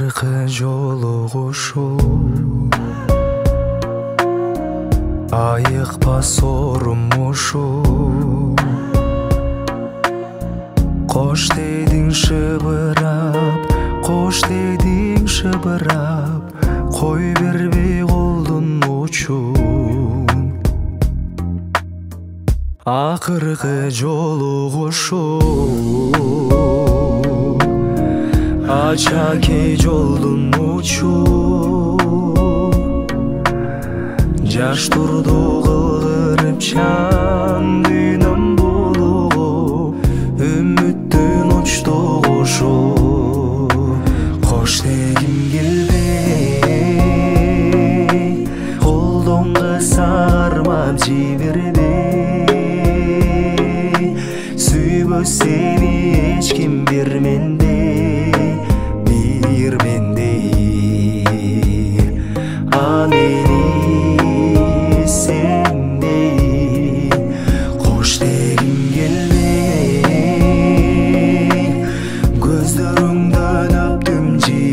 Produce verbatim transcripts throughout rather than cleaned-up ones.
Акыркы жолугушуу айыкпас орум ушул. Кош дедиң шыбырап, кош дедиң шыбырап, кой бербей колдун учун. Акыркы жолугушуу ачаки жолдун учу. Жаш турду кылгырып чан дүйнөм булугу, үмүттүн учту кушу. Кош дегим келбей, колдонго сармап жибербей, сүйбөс сени эч ким бирмендей, бирмендей. А мени сендей кош дегим келбей, көздөрүңдөн өптүм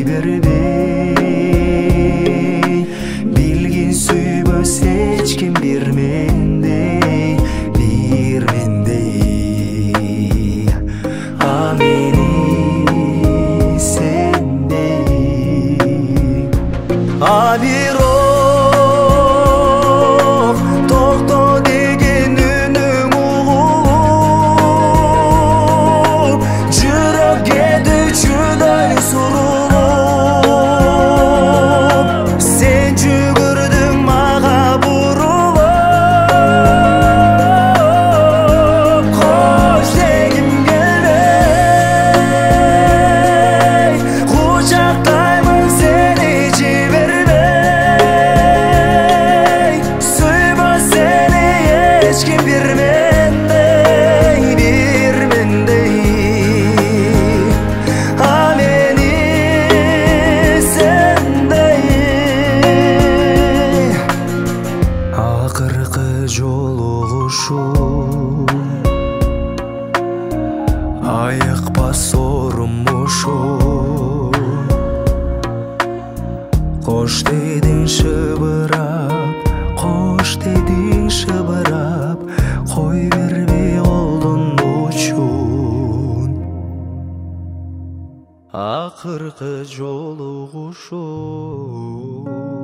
жибербей, билгин сүйбөс эч ким бирмендей, бирмендей. А мени сендей. А бирок токто деген үнүң угулуп, жүрөк кетүүчүдөй сурулуп, сен жүгүрдүң мага бурулуп. Кош дегим келбей, кучактаймын сени жибербей, сүйбөс сени эч ким бирмендей, бирмендей. А мени сендей. Акыркы жолугушуу айыкпас орум ушул. Кош дедиң шыбырап, кош дедиң шыбырап, кой бербей колдун учун. Акыркы жолугушуу